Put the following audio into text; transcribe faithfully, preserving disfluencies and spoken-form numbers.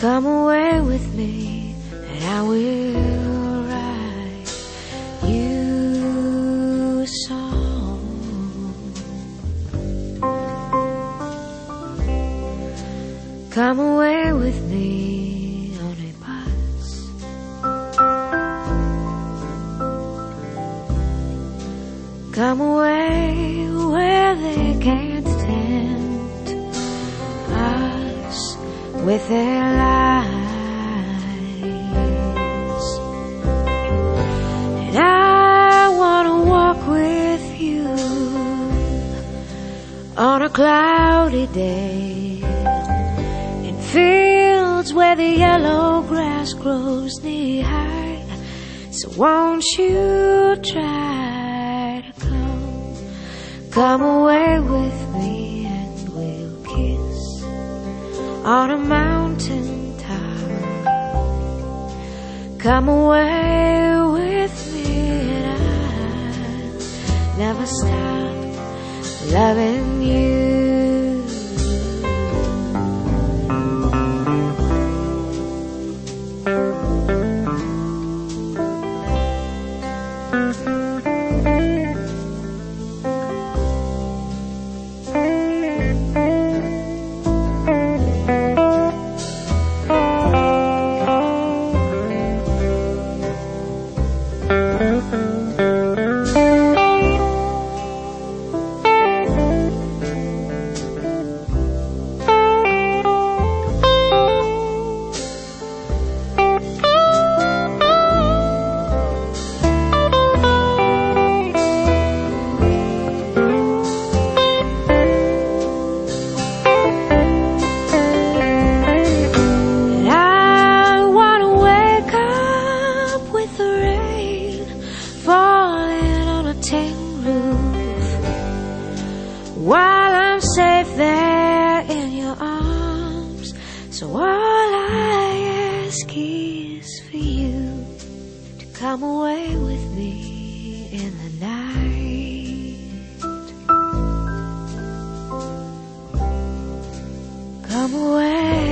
Come away with me, and I will write you a song. Come away with me on a bus. Come away where they can't tempt us with their lies. And I want to walk with you on a cloudy day in fields where the yellow grass grows knee high. So won't you try to come, come away with me, and we'll kiss on a mountain top. Come away with me, and I'll never stop loving you. While I'm safe there in your arms, so all I ask is for you to come away with me in the night. Come away.